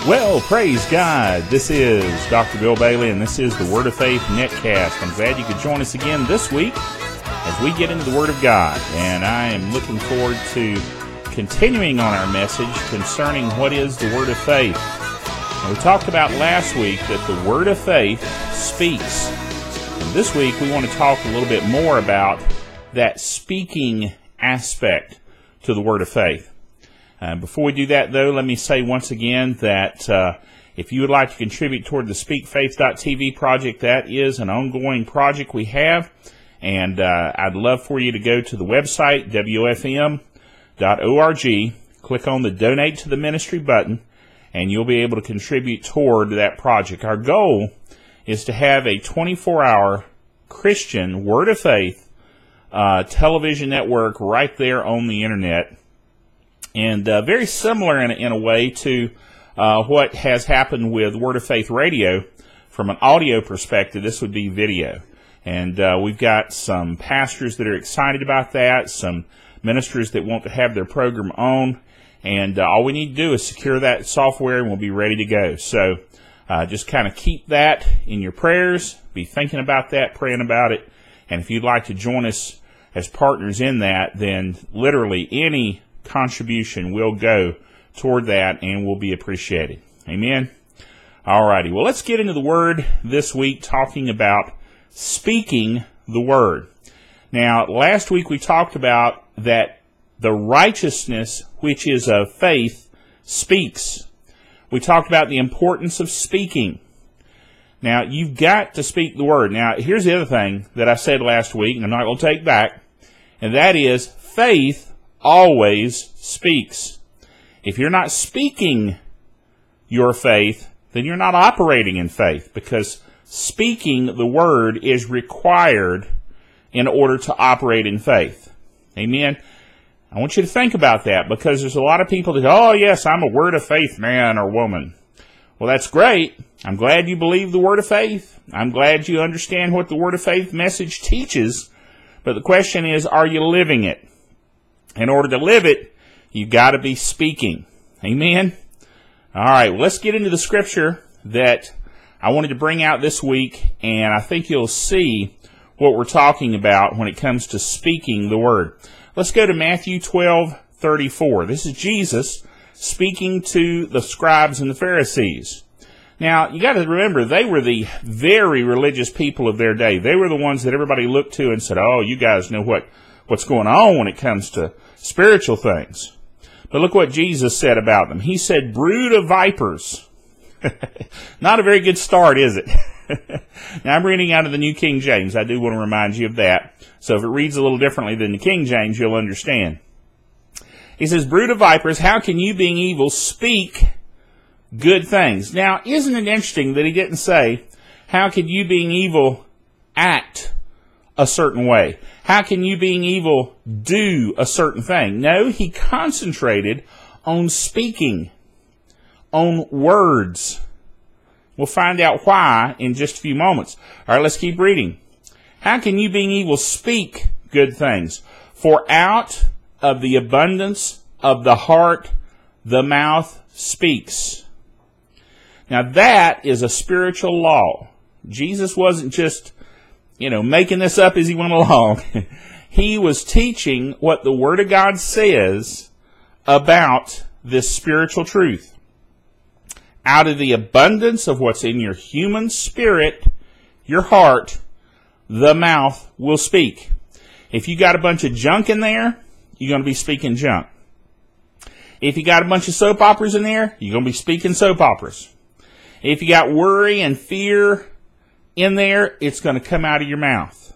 Well, praise God. This is Dr. Bill Bailey, and this is the Word of Faith Netcast. I'm glad you could join us again this week as we get into the Word of God. And I am looking forward to continuing on our message concerning what is the Word of Faith. And we talked about last week that the Word of Faith speaks. And this week we want to talk a little bit more about that speaking aspect to the Word of Faith. Before we do that, though, let me say once again that if you would like to contribute toward the SpeakFaith.tv project, that is an ongoing project we have, and I'd love for you to go to the website, wfm.org, click on the Donate to the Ministry button, and you'll be able to contribute toward that project. Our goal is to have a 24-hour Christian Word of Faith television network right there on the Internet. And very similar in a way to what has happened with Word of Faith Radio. From an audio perspective, this would be video. And we've got some pastors that are excited about that, some ministers that want to have their program on. And all we need to do is secure that software and we'll be ready to go. So just kind of keep that in your prayers, be thinking about that, praying about it. And if you'd like to join us as partners in that, then literally any contribution will go toward that and will be appreciated. Amen. Alrighty. Well, let's get into the Word this week, talking about speaking the Word. Now, last week we talked about that the righteousness which is of faith speaks. We talked about the importance of speaking. Now, you've got to speak the Word. Now, here's the other thing that I said last week, and I'm not going to take back, and that is faith always speaks. If you're not speaking your faith, then you're not operating in faith, because speaking the Word is required in order to operate in faith. Amen. I want you to think about that, because there's a lot of people that go, oh yes, I'm a Word of Faith man or woman. Well, that's great. I'm glad you believe the Word of Faith. I'm glad you understand what the Word of Faith message teaches. But the question is, are you living it? In order to live it, you've got to be speaking. Amen? All right, well, let's get into the scripture that I wanted to bring out this week, and I think you'll see what we're talking about when it comes to speaking the Word. Let's go to Matthew 12:34. This is Jesus speaking to the scribes and the Pharisees. Now, you got to remember, they were the very religious people of their day. They were the ones that everybody looked to and said, oh, you guys know what's going on when it comes to spiritual things. But look what Jesus said about them. He said, brood of vipers. Not a very good start, is it? Now, I'm reading out of the New King James. I do want to remind you of that. So if it reads a little differently than the King James, you'll understand. He says, brood of vipers, how can you, being evil, speak good things? Now, isn't it interesting that he didn't say, how can you, being evil, act a certain way? How can you, being evil, do a certain thing? No, he concentrated on speaking, on words. We'll find out why in just a few moments. All right, let's keep reading. How can you, being evil, speak good things? For out of the abundance of the heart, the mouth speaks. Now, that is a spiritual law. Jesus wasn't just making this up as he went along. He was teaching what the Word of God says about this spiritual truth. Out of the abundance of what's in your human spirit, your heart, the mouth will speak. If you got a bunch of junk in there, you're going to be speaking junk. If you got a bunch of soap operas in there, you're going to be speaking soap operas. If you got worry and fear in there, it's going to come out of your mouth.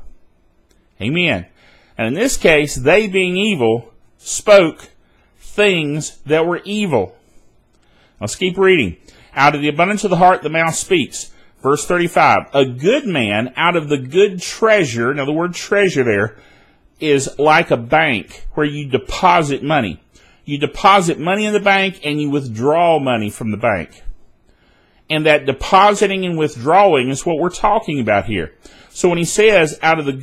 Amen. And in this case, they, being evil, spoke things that were evil. Let's keep reading. Out of the abundance of the heart, the mouth speaks. Verse 35. A good man out of the good treasure, now the word treasure there is like a bank where you deposit money. You deposit money in the bank and you withdraw money from the bank. And that depositing and withdrawing is what we're talking about here. So when he says,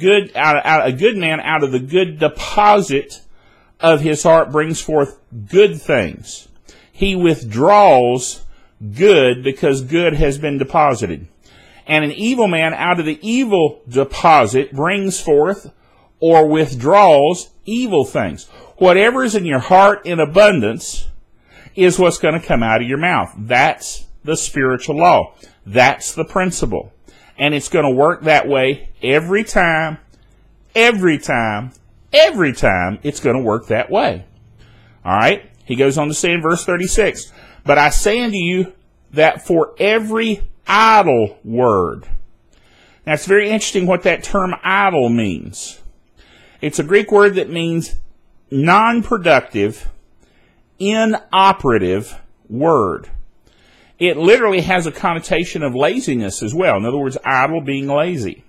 a good man out of the good deposit of his heart brings forth good things, he withdraws good because good has been deposited. And an evil man out of the evil deposit brings forth or withdraws evil things. Whatever is in your heart in abundance is what's going to come out of your mouth. That's the spiritual law. That's the principle. And it's going to work that way every time, every time, every time it's going to work that way. All right? He goes on to say in verse 36, but I say unto you that for every idle word. Now it's very interesting what that term idle means. It's a Greek word that means non-productive, inoperative word. It literally has a connotation of laziness as well. In other words, idle being lazy.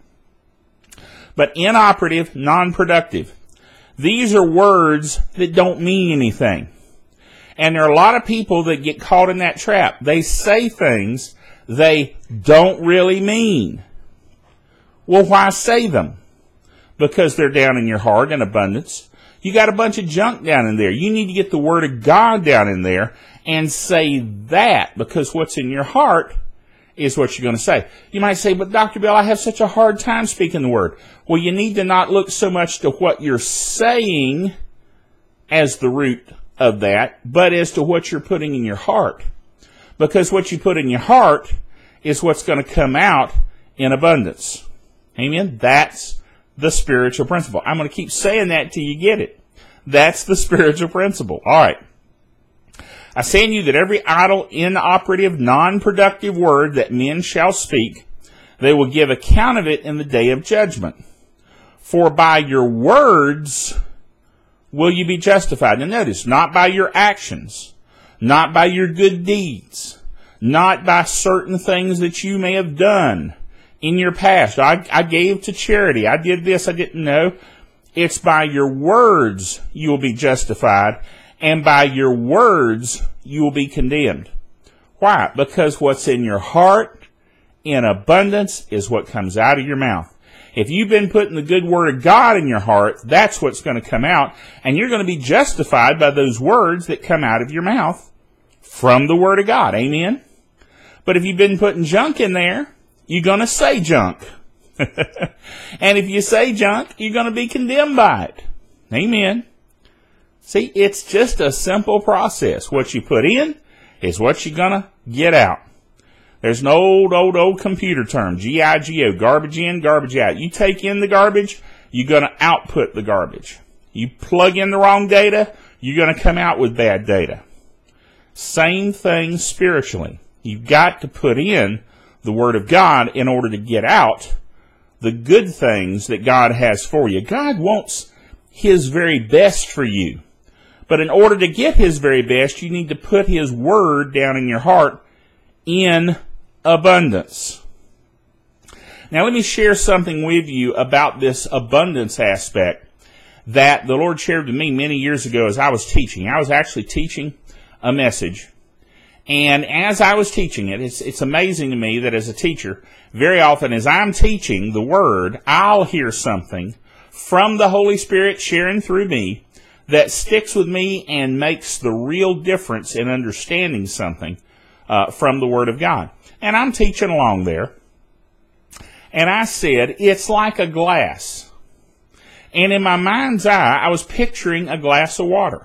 But inoperative, non-productive. These are words that don't mean anything. And there are a lot of people that get caught in that trap. They say things they don't really mean. Well, why say them? Because they're down in your heart in abundance. You got a bunch of junk down in there. You need to get the Word of God down in there and say that, because what's in your heart is what you're going to say. You might say, but Dr. Bell, I have such a hard time speaking the Word. Well, you need to not look so much to what you're saying as the root of that, but as to what you're putting in your heart. Because what you put in your heart is what's going to come out in abundance. Amen? That's the spiritual principle. I'm going to keep saying that till you get it. That's the spiritual principle. All right. I say unto you that every idle, inoperative, non-productive word that men shall speak, they will give account of it in the day of judgment. For by your words will you be justified. Now notice, not by your actions, not by your good deeds, not by certain things that you may have done in your past. I gave to charity. I did this. I didn't know. It's by your words you will be justified, and by your words you will be condemned. Why? Because what's in your heart in abundance is what comes out of your mouth. If you've been putting the good Word of God in your heart, that's what's going to come out, and you're going to be justified by those words that come out of your mouth from the Word of God. Amen? But if you've been putting junk in there, you're going to say junk. And if you say junk, you're going to be condemned by it. Amen? See, it's just a simple process. What you put in is what you're going to get out. There's an old computer term, G-I-G-O, garbage in, garbage out. You take in the garbage, you're going to output the garbage. You plug in the wrong data, you're going to come out with bad data. Same thing spiritually. You've got to put in the Word of God in order to get out the good things that God has for you. God wants His very best for you. But in order to get His very best, you need to put His Word down in your heart in abundance. Now let me share something with you about this abundance aspect that the Lord shared with me many years ago as I was teaching. I was actually teaching a message. And as I was teaching it, it's amazing to me that as a teacher, very often as I'm teaching the Word, I'll hear something from the Holy Spirit sharing through me that sticks with me and makes the real difference in understanding something from the Word of God. And I'm teaching along there, and I said, it's like a glass. And in my mind's eye, I was picturing a glass of water.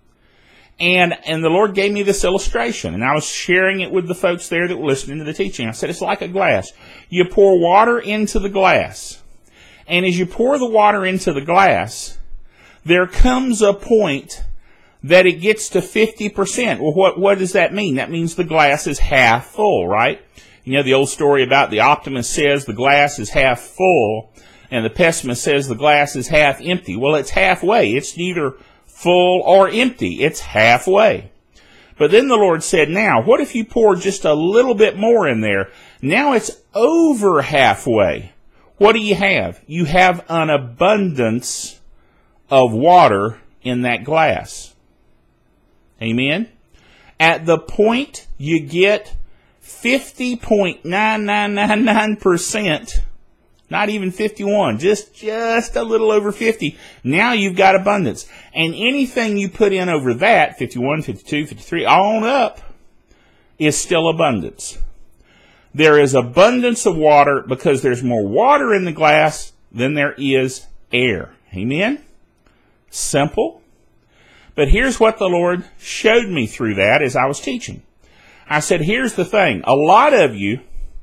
And the Lord gave me this illustration, and I was sharing it with the folks there that were listening to the teaching. I said, it's like a glass. You pour water into the glass, and as you pour the water into the glass, there comes a point that it gets to 50%. Well, what does that mean? That means the glass is half full, right? You know the old story about the optimist says the glass is half full, and the pessimist says the glass is half empty. Well, it's halfway. It's neither full or empty. It's halfway. But then the Lord said, now, what if you pour just a little bit more in there? Now it's over halfway. What do you have? You have an abundance of water in that glass. Amen? At the point you get 50.9999%, not even 51, just a little over 50, now you've got abundance. And anything you put in over that, 51, 52, 53, on up, is still abundance. There is abundance of water because there's more water in the glass than there is air. Amen? Simple. But here's what the Lord showed me through that as I was teaching. I said, here's the thing. A lot of you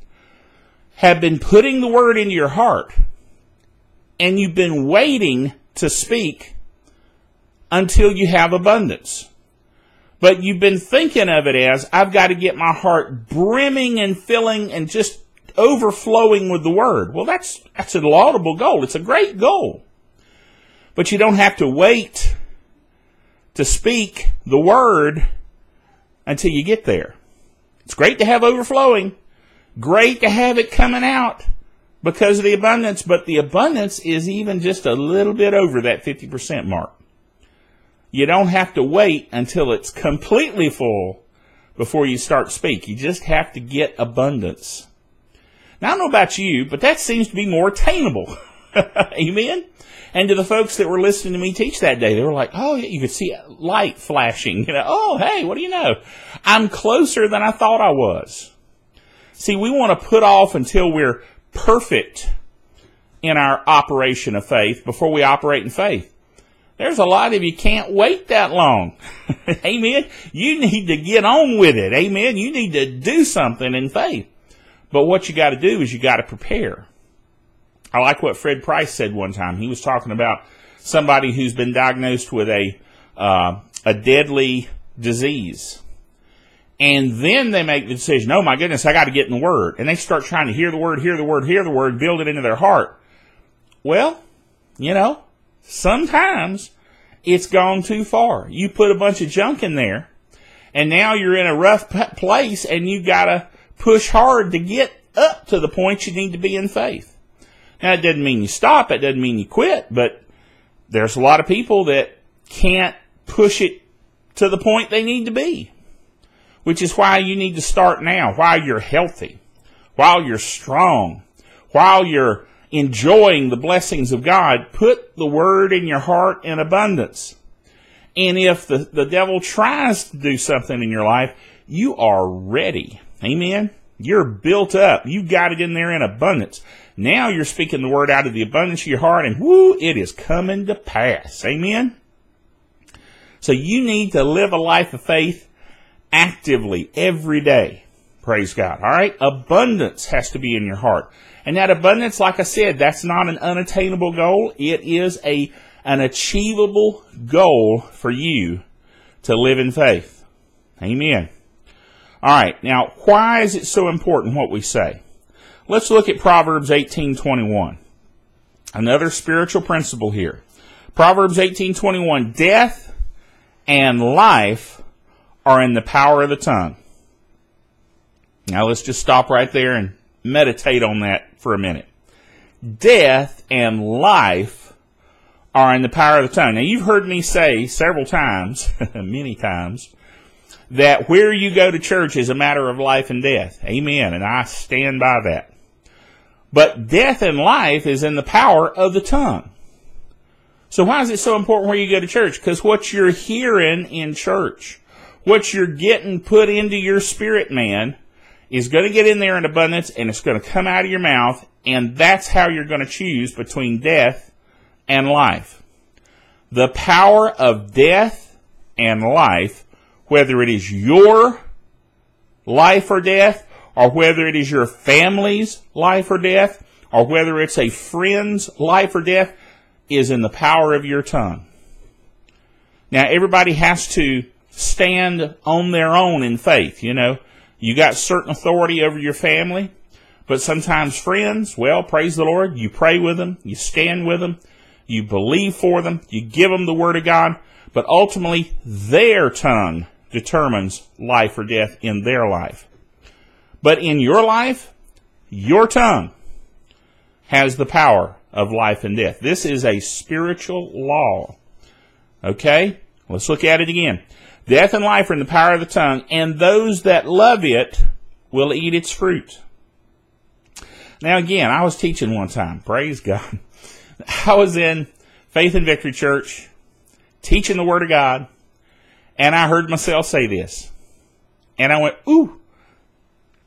have been putting the word into your heart, and you've been waiting to speak until you have abundance. But you've been thinking of it as, I've got to get my heart brimming and filling and just overflowing with the word. Well, that's a laudable goal. It's a great goal. But you don't have to wait to speak the word until you get there. It's great to have overflowing. Great to have it coming out because of the abundance. But the abundance is even just a little bit over that 50% mark. You don't have to wait until it's completely full before you start to speak. You just have to get abundance. Now, I don't know about you, but that seems to be more attainable. Amen? And to the folks that were listening to me teach that day, they were like, oh, you could see light flashing. Oh, hey, what do you know? I'm closer than I thought I was. See, we want to put off until we're perfect in our operation of faith before we operate in faith. There's a lot of you can't wait that long. Amen? You need to get on with it. Amen? You need to do something in faith. But what you got to do is you got to prepare. I like what Fred Price said one time. He was talking about somebody who's been diagnosed with a deadly disease. And then they make the decision, oh my goodness, I got to get in the Word. And they start trying to hear the Word, build it into their heart. Well, sometimes it's gone too far. You put a bunch of junk in there, and now you're in a rough place, and you got to push hard to get up to the point you need to be in faith. Now, it doesn't mean you stop. It doesn't mean you quit. But there's a lot of people that can't push it to the point they need to be, which is why you need to start now, while you're healthy, while you're strong, while you're enjoying the blessings of God. Put the word in your heart in abundance. And if the devil tries to do something in your life, you are ready. Amen? You're built up. You got it in there in abundance. Now you're speaking the word out of the abundance of your heart, and whoo, it is coming to pass. Amen? So you need to live a life of faith actively every day. Praise God. All right? Abundance has to be in your heart. And that abundance, like I said, that's not an unattainable goal. It is an achievable goal for you to live in faith. Amen. All right. Now, why is it so important what we say? Let's look at Proverbs 18:21. Another spiritual principle here. Proverbs 18:21. Death and life are in the power of the tongue. Now, let's just stop right there and meditate on that for a minute. Death and life are in the power of the tongue. Now, you've heard me say several times, many times, that where you go to church is a matter of life and death. Amen. And I stand by that. But death and life is in the power of the tongue. So why is it so important where you go to church? Because what you're hearing in church, what you're getting put into your spirit man, is going to get in there in abundance, and it's going to come out of your mouth, and that's how you're going to choose between death and life. The power of death and life, whether it is your life or death, or whether it is your family's life or death, or whether it's a friend's life or death, is in the power of your tongue. Now, everybody has to stand on their own in faith, You got certain authority over your family, but sometimes friends, well, praise the Lord, you pray with them, you stand with them, you believe for them, you give them the Word of God, but ultimately their tongue determines life or death in their life. But in your life, your tongue has the power of life and death. This is a spiritual law. Okay? Let's look at it again. Death and life are in the power of the tongue, and those that love it will eat its fruit. Now again, I was teaching one time. Praise God. I was in Faith and Victory Church, teaching the Word of God, and I heard myself say this. And I went, ooh,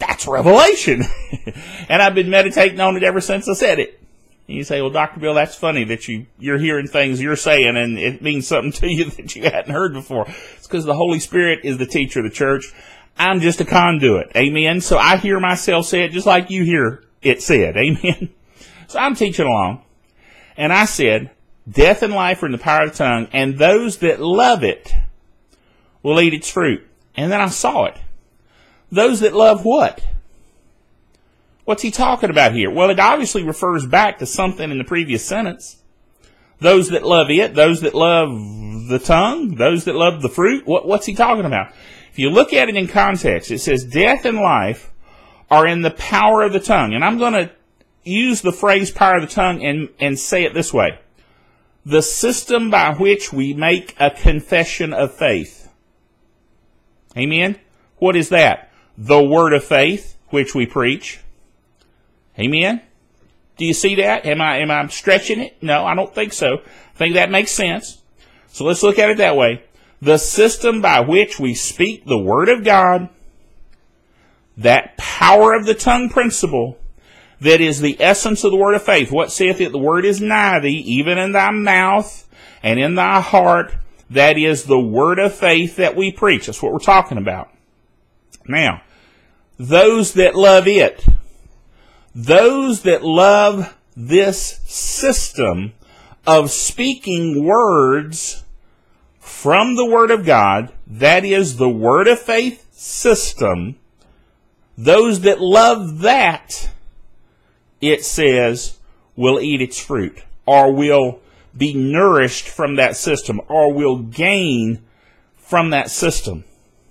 That's revelation. And I've been meditating on it ever since I said it. And you say, well, Dr. Bill, that's funny that you're hearing things you're saying and it means something to you that you hadn't heard before. It's because the Holy Spirit is the teacher of the church. I'm just a conduit. Amen. So I hear myself say it just like you hear it said. Amen. So I'm teaching along. And I said, death and life are in the power of the tongue, and those that love it will eat its fruit. And then I saw it. Those that love what? What's he talking about here? Well, it obviously refers back to something in the previous sentence. Those that love it, those that love the tongue, those that love the fruit. What's he talking about? If you look at it in context, it says death and life are in the power of the tongue. And I'm going to use the phrase power of the tongue and say it this way. The system by which we make a confession of faith. Amen? What is that? The word of faith, which we preach. Amen? Do you see that? Am I stretching it? No, I don't think so. I think that makes sense. So let's look at it that way. The system by which we speak the word of God, that power of the tongue principle, that is the essence of the word of faith. What saith it? The word is nigh thee, even in thy mouth and in thy heart. That is the word of faith that we preach. That's what we're talking about. Now, those that love it, those that love this system of speaking words from the Word of God, that is the Word of Faith system, those that love that, it says, will eat its fruit, or will be nourished from that system, or will gain from that system.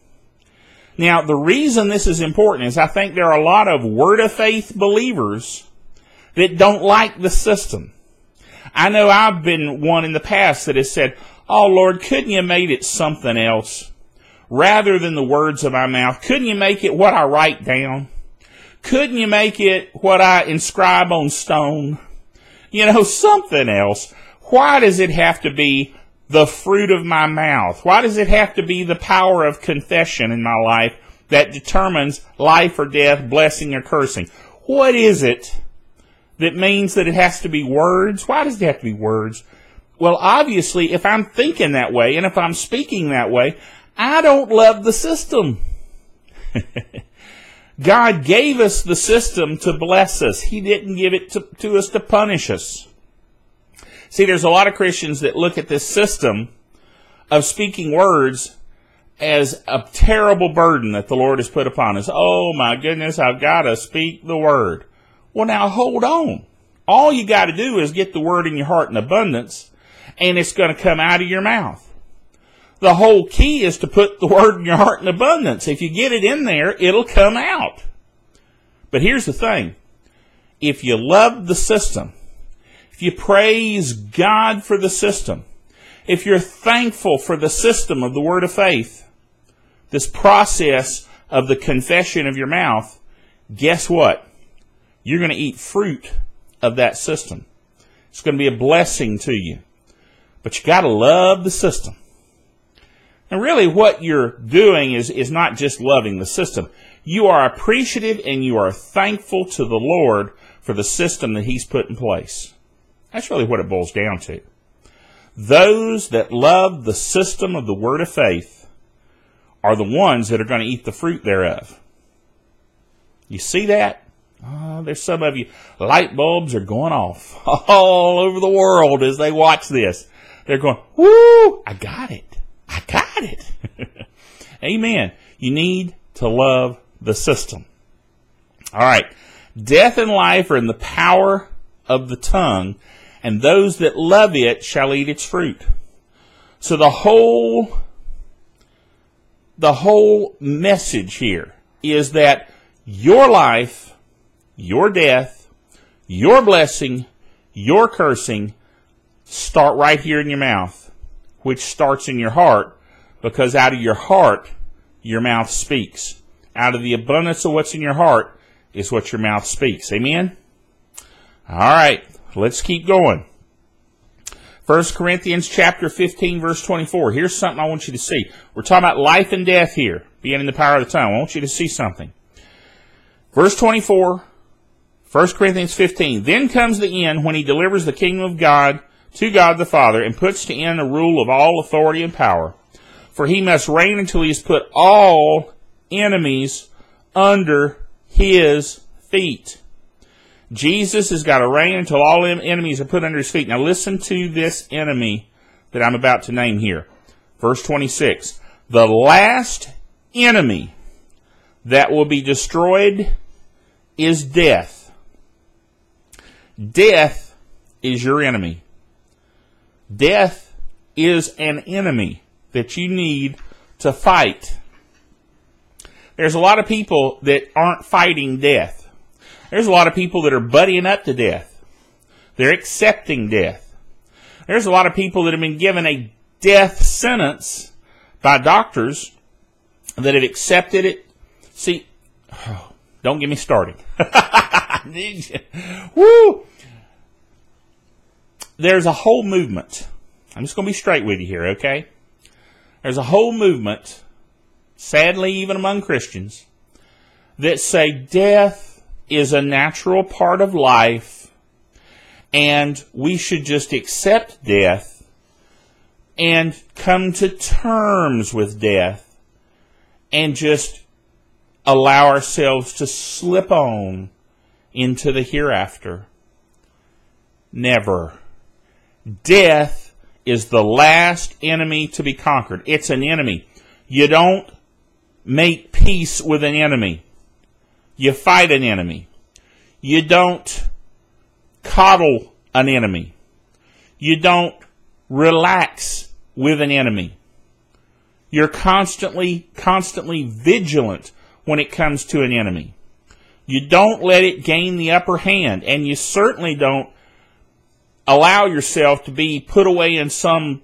Now, the reason this is important is I think there are a lot of Word of Faith believers that don't like the system. I know I've been one in the past that has said, oh, Lord, couldn't you made it something else? Rather than the words of my mouth, couldn't you make it what I write down? Couldn't you make it what I inscribe on stone? You know, something else. Why does it have to be the fruit of my mouth? Why does it have to be the power of confession in my life that determines life or death, blessing or cursing? What is it that means that it has to be words? Why does it have to be words? Well, obviously, if I'm thinking that way and if I'm speaking that way, I don't love the system. God gave us the system to bless us. He didn't give it to us to punish us. See, there's a lot of Christians that look at this system of speaking words as a terrible burden that the Lord has put upon us. Oh, my goodness, I've got to speak the word. Well, now, hold on. All you got to do is get the word in your heart in abundance, and it's going to come out of your mouth. The whole key is to put the word in your heart in abundance. If you get it in there, it'll come out. But here's the thing. If you love the system, if you praise God for the system, if you're thankful for the system of the word of faith, this process of the confession of your mouth, guess what? You're going to eat fruit of that system. It's going to be a blessing to you. But you got to love the system. And really what you're doing is not just loving the system. You are appreciative and you are thankful to the Lord for the system that He's put in place. That's really what it boils down to. Those that love the system of the word of faith are the ones that are going to eat the fruit thereof. You see that? Oh, there's some of you, light bulbs are going off all over the world as they watch this. They're going, woo, I got it. I got it. Amen. You need to love the system. All right. Death and life are in the power of the tongue, and those that love it shall eat its fruit. So the whole message here is that your life, your death, your blessing, your cursing start right here in your mouth, which starts in your heart, because out of your heart, your mouth speaks. Out of the abundance of what's in your heart is what your mouth speaks. Amen? All right, let's keep going. 1 Corinthians chapter 15, verse 24. Here's something I want you to see. We're talking about life and death here, being in the power of the tongue. I want you to see something. Verse 24, 1 Corinthians 15. Then comes the end when he delivers the kingdom of God to God the Father and puts to end a rule of all authority and power. For he must reign until he has put all enemies under his feet. Jesus has got to reign until all enemies are put under his feet. Now listen to this enemy that I'm about to name here. Verse 26. The last enemy that will be destroyed is death. Death is your enemy. Death is an enemy that you need to fight. There's a lot of people that aren't fighting death. There's a lot of people that are buddying up to death. They're accepting death. There's a lot of people that have been given a death sentence by doctors that have accepted it. See, don't get me started. Woo! There's a whole movement. I'm just going to be straight with you here, okay? There's a whole movement, sadly even among Christians, that say death is a natural part of life and we should just accept death and come to terms with death and just allow ourselves to slip on into the hereafter. Never. Death is the last enemy to be conquered. It's an enemy. You don't make peace with an enemy. You fight an enemy. You don't coddle an enemy. You don't relax with an enemy. You're constantly vigilant when it comes to an enemy. You don't let it gain the upper hand, and you certainly don't allow yourself to be put away in some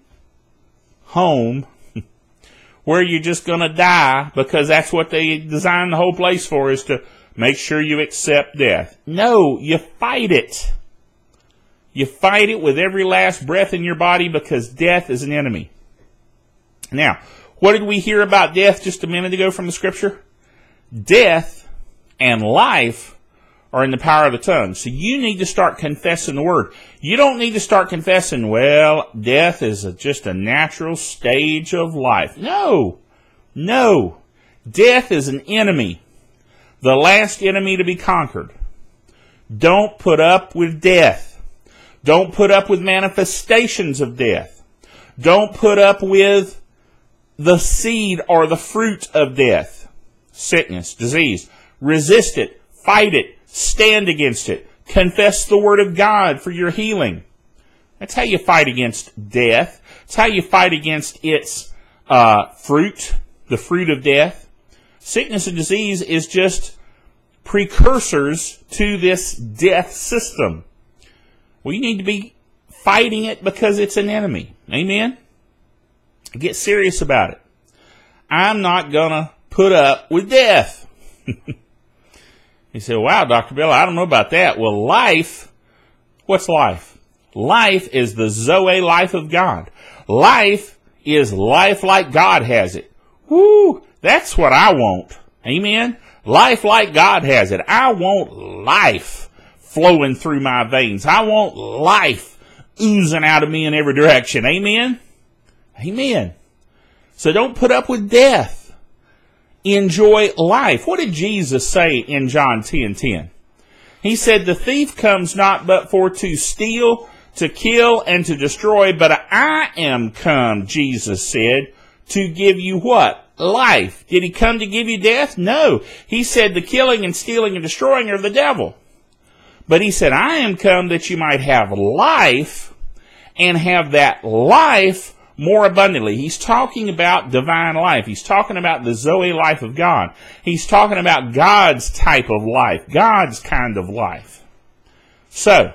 home where you're just going to die because that's what they designed the whole place for, is to make sure you accept death. No, you fight it. You fight it with every last breath in your body because death is an enemy. Now, what did we hear about death just a minute ago from the scripture? Death and life are in the power of the tongue. So you need to start confessing the word. You don't need to start confessing, well, death is just a natural stage of life. No. No. Death is an enemy. The last enemy to be conquered. Don't put up with death. Don't put up with manifestations of death. Don't put up with the seed or the fruit of death. Sickness, disease. Resist it. Fight it. Stand against it. Confess the word of God for your healing. That's how you fight against death. That's how you fight against its fruit, the fruit of death. Sickness and disease is just precursors to this death system. We need to be fighting it because it's an enemy. Amen? Get serious about it. I'm not going to put up with death. You say, wow, Dr. Bill, I don't know about that. Well, life, what's life? Life is the Zoe life of God. Life is life like God has it. Woo, that's what I want. Amen? Life like God has it. I want life flowing through my veins. I want life oozing out of me in every direction. Amen? Amen. So don't put up with death. Enjoy life. What did Jesus say in John 10:10? He said, the thief comes not but for to steal, to kill, and to destroy, but I am come, Jesus said, to give you what? Life. Did he come to give you death? No. He said the killing and stealing and destroying are the devil. But he said, I am come that you might have life, and have that life more abundantly. He's talking about divine life. He's talking about the Zoe life of God. He's talking about God's type of life, God's kind of life. So,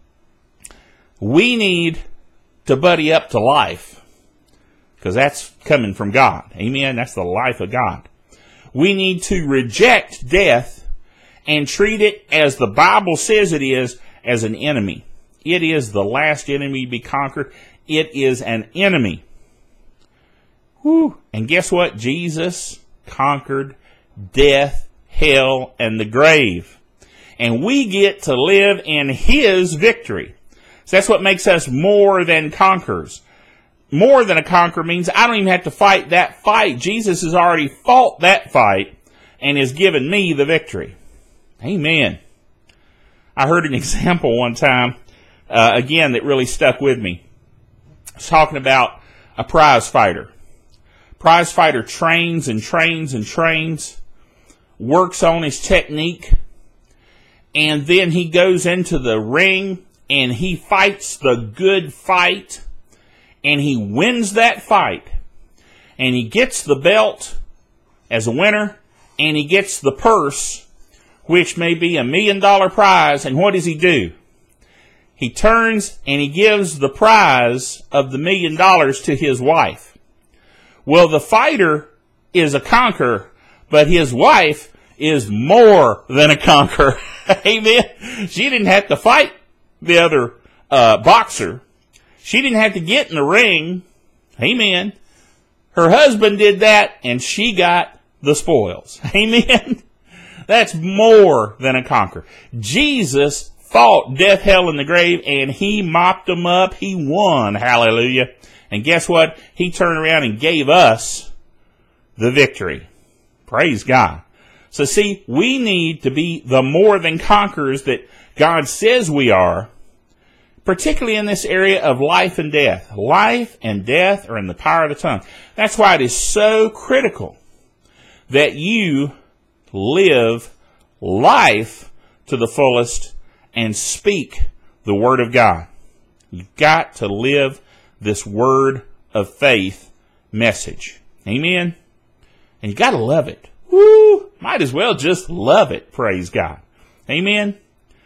we need to buddy up to life, because that's coming from God. Amen? That's the life of God. We need to reject death and treat it as the Bible says it is, as an enemy. It is the last enemy to be conquered. It is an enemy. Whew. And guess what? Jesus conquered death, hell, and the grave. And we get to live in His victory. So that's what makes us more than conquerors. More than a conqueror means I don't even have to fight that fight. Jesus has already fought that fight and has given me the victory. Amen. I heard an example one time, again, that really stuck with me. I was talking about a prize fighter. Prize fighter trains and trains and trains, works on his technique, and then he goes into the ring and he fights the good fight, and he wins that fight, and he gets the belt as a winner, and he gets the purse, which may be $1 million prize. And what does he do? He turns and he gives the prize of the $1 million to his wife. Well, the fighter is a conqueror, but his wife is more than a conqueror. Amen. She didn't have to fight the other boxer. She didn't have to get in the ring. Amen. Her husband did that, and she got the spoils. Amen. That's more than a conqueror. Jesus fought death, hell, and the grave, and He mopped them up. He won. Hallelujah. And guess what? He turned around and gave us the victory. Praise God. So see, we need to be the more than conquerors that God says we are, particularly in this area of life and death. Life and death are in the power of the tongue. That's why it is so critical that you live life to the fullest and speak the Word of God. You've got to live this word of faith message. Amen? And you got to love it. Woo! Might as well just love it. Praise God. Amen?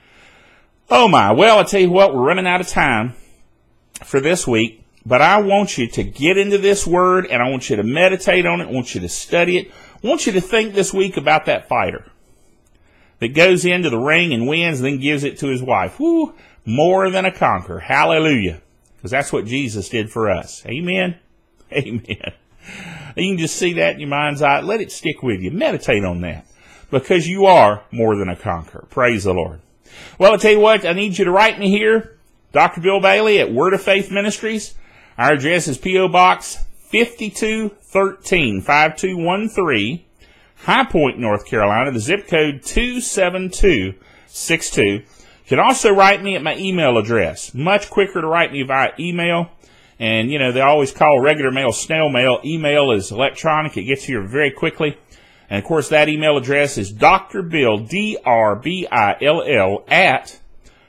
Oh my. Well, I tell you what, we're running out of time for this week, but I want you to get into this word, and I want you to meditate on it. I want you to study it. I want you to think this week about that fighter that goes into the ring and wins and then gives it to his wife. Woo! More than a conqueror. Hallelujah. Because that's what Jesus did for us. Amen? Amen. You can just see that in your mind's eye. Let it stick with you. Meditate on that. Because you are more than a conqueror. Praise the Lord. Well, I'll tell you what. I need you to write me here. Dr. Bill Bailey at Word of Faith Ministries. Our address is P.O. Box 5213, 5213, High Point, North Carolina. The zip code 27262. You can also write me at my email address. Much quicker to write me via email. And, you know, they always call regular mail snail mail. Email is electronic. It gets here very quickly. And, of course, that email address is Dr. Bill, DRBILL, at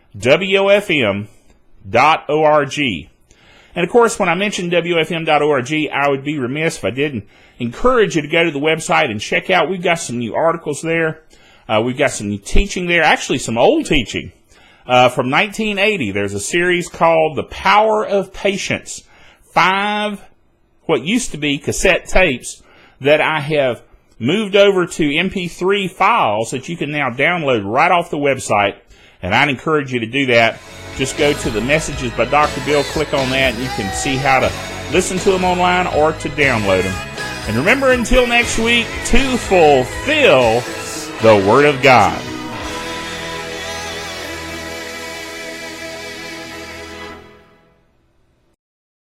WFM.org. And, of course, when I mentioned WFM.org, I would be remiss if I didn't encourage you to go to the website and check out. We've got some new articles there. We've got some new teaching there, actually some old teaching. From 1980, there's a series called The Power of Patience. 5, what used to be cassette tapes that I have moved over to MP3 files that you can now download right off the website. And I'd encourage you to do that. Just go to the Messages by Dr. Bill, click on that, and you can see how to listen to them online or to download them. And remember, until next week, to fulfill the Word of God.